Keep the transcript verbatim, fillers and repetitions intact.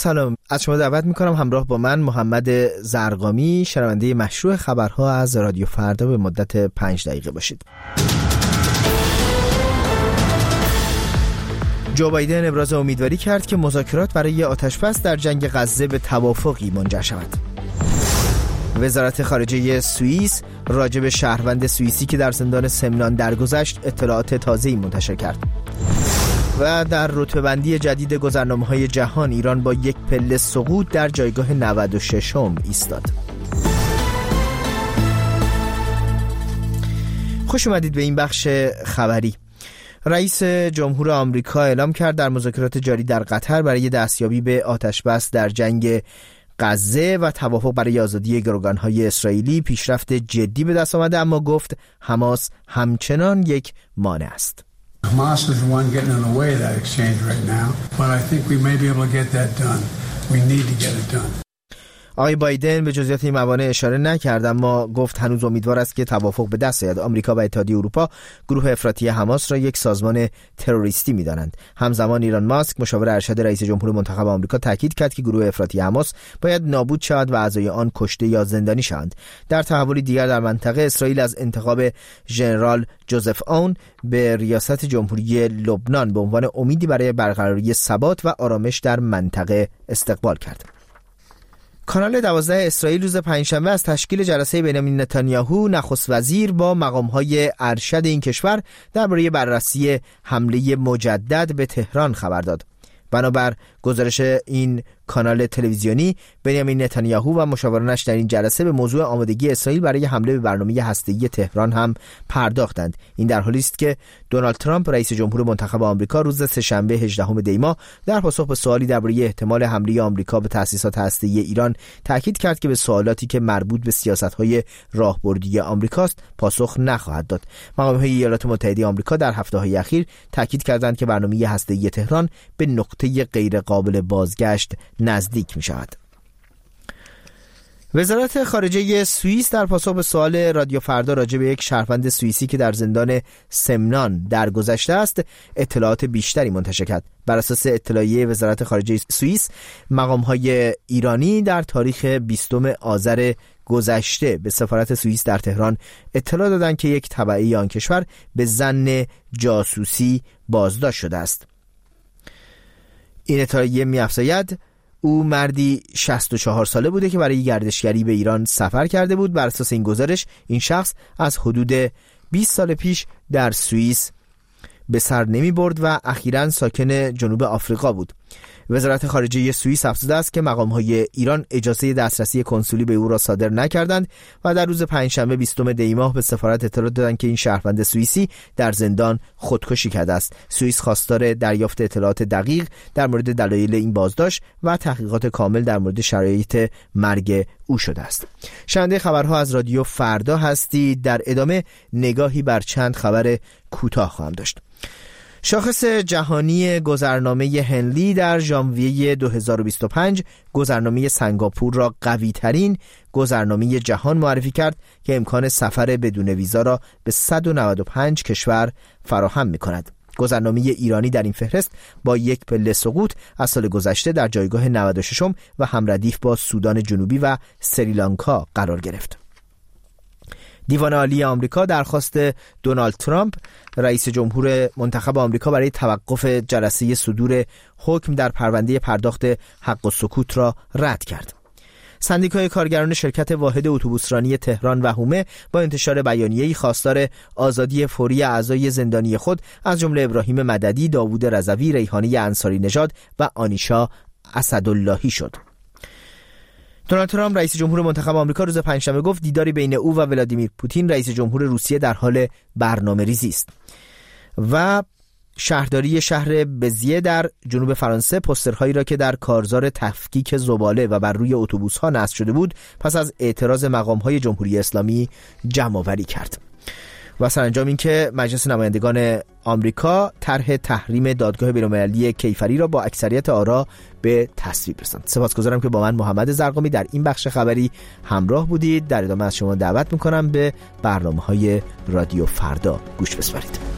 سلام، از شما دعوت میکنم همراه با من محمد زرقامی شنونده مشروع خبرها از رادیو فردا به مدت پنج دقیقه باشید. جو بایدن ابراز امیدواری کرد که مذاکرات برای آتشبس در جنگ غزه به توافقی منجر شود. وزارت خارجه سوئیس راجع به شهروند سوئیسی که در زندان سمنان درگذشت اطلاعات تازه‌ای منتشر کرد. و در رتبه‌بندی جدید گذرنامه‌های جهان ایران با یک پله سقوط در جایگاه نود و ششم ایستاد. خوش اومدید به این بخش خبری. رئیس جمهور آمریکا اعلام کرد در مذاکرات جاری در قطر برای دستیابی به آتشبس در جنگ غزه و توافق برای آزادی گروگان‌های اسرائیلی پیشرفت جدی به دست آمده، اما گفت حماس همچنان یک مانع است. Hamas is the one getting in the way of that exchange right now, but I think we may be able to get that done. We need to get it done. آقای بایدن به جزئیات این موانع اشاره نکرد، اما گفت هنوز امیدوار است که توافق به دست آید. آمریکا و اتحادیه اروپا گروه افراطی حماس را یک سازمان تروریستی می‌دانند. همزمان ایلان ماسک مشاور ارشد رئیس جمهور منتخب آمریکا تاکید کرد که گروه افراطی حماس باید نابود شود و اعضای آن کشته یا زندانی شوند. در تحولی دیگر در منطقه، اسرائیل از انتخاب ژنرال جوزف اون به ریاست جمهوری لبنان به عنوان امیدی برای برقراری ثبات و آرامش در منطقه استقبال کرد. کانال دوازده اسرائیل روز پنجشنبه از تشکیل جلسه بنیامین نتانیاهو نخست وزیر با مقام‌های ارشد این کشور درباره بررسی حمله مجدد به تهران خبر داد. بنابر گزارش این کانال تلویزیونی، بنیامین نتانیاهو و مشاورانش در این جلسه به موضوع آمادگی اسرائیل برای حمله به برنامه هسته‌ای تهران هم پرداختند. این در حالی است که دونالد ترامپ رئیس جمهور منتخب آمریکا روز سه‌شنبه هجدهم دی ماه در پاسخ به سوالی درباره احتمال حمله آمریکا به تأسیسات هسته‌ای ایران تاکید کرد که به سوالاتی که مربوط به سیاست‌های راهبردی آمریکاست پاسخ نخواهد داد. مقام‌های ایالات متحده آمریکا در هفته‌های اخیر تاکید کردند که برنامه هسته‌ای تهران به نقطه غیر قابل بازگشت نزدیک می شود. وزارت خارجه سوئیس در پاسخ به سوال رادیو فردا راجع به یک شهروند سوئیسی که در زندان سمنان درگذشته است اطلاعات بیشتری منتشر کرد. بر اساس اطلاعیه وزارت خارجه سوئیس، مقام‌های ایرانی در تاریخ بیستم آذر گذشته به سفارت سوئیس در تهران اطلاع دادند که یک تبعی آن کشور به ظن جاسوسی بازداشت شده است. این اطلاعیه می‌افزاید او مردی شصت و چهار ساله بوده که برای گردشگری به ایران سفر کرده بود. بر اساس این گزارش این شخص از حدود بیست سال پیش در سوئیس به سر نمی برد و اخیراً ساکن جنوب آفریقا بود. وزارت خارجه سوئیس افزوده است که مقام‌های ایران اجازه دسترسی کنسولی به او را صادر نکردند و در روز پنجشنبه بیستم دی ماه به سفارت اطلاع دادند که این شهروند سوئیسی در زندان خودکشی کرده است. سوئیس خواستار دریافت اطلاعات دقیق در مورد دلایل این بازداشت و تحقیقات کامل در مورد شرایط مرگ او شده است. شنونده خبرها از رادیو فردا هستید. در ادامه نگاهی بر چند خبر کوتاه خواهم داشت. شاخص جهانی گذرنامه هنلی در ژانویه دو هزار و بیست و پنج گذرنامه سنگاپور را قوی ترین گذرنامه جهان معرفی کرد که امکان سفر بدون ویزا را به صد و نود و پنج کشور فراهم می کند. گذرنامه ایرانی در این فهرست با یک پله سقوط از سال گذشته در جایگاه نود و ششم و همردیف با سودان جنوبی و سریلانکا قرار گرفت. دیوان عالی آمریکا درخواست دونالد ترامپ رئیس جمهور منتخب آمریکا برای توقف جلسه صدور حکم در پرونده پرداخت حق و سکوت را رد کرد. سندیکای کارگران شرکت واحد اتوبوسرانی تهران و حومه با انتشار بیانیه‌ای خواستار آزادی فوری اعضای زندانی خود از جمله ابراهیم مددی، داوود رضوی، ریحانه انصاری نژاد و آنیشا اسداللهی شد. دونالد ترامپ رئیس جمهور منتخب آمریکا روز پنجشنبه گفت دیداری بین او و ولادیمیر پوتین رئیس جمهور روسیه در حال برنامه‌ریزی است. و شهرداری شهر بزیه در جنوب فرانسه پوسترهایی را که در کارزار تفکیک زباله و بر روی اتوبوس‌ها نصب شده بود پس از اعتراض مقام‌های جمهوری اسلامی جمع‌آوری کرد. و سرانجام این که مجلس نمایندگان آمریکا طرح تحریم دادگاه بین‌المللی کیفری را با اکثریت آرا به تصویب رساند. سپاسگزارم که با من محمد زرقامی در این بخش خبری همراه بودید. در ادامه از شما دعوت می‌کنم به برنامه‌های رادیو فردا گوش بسپارید.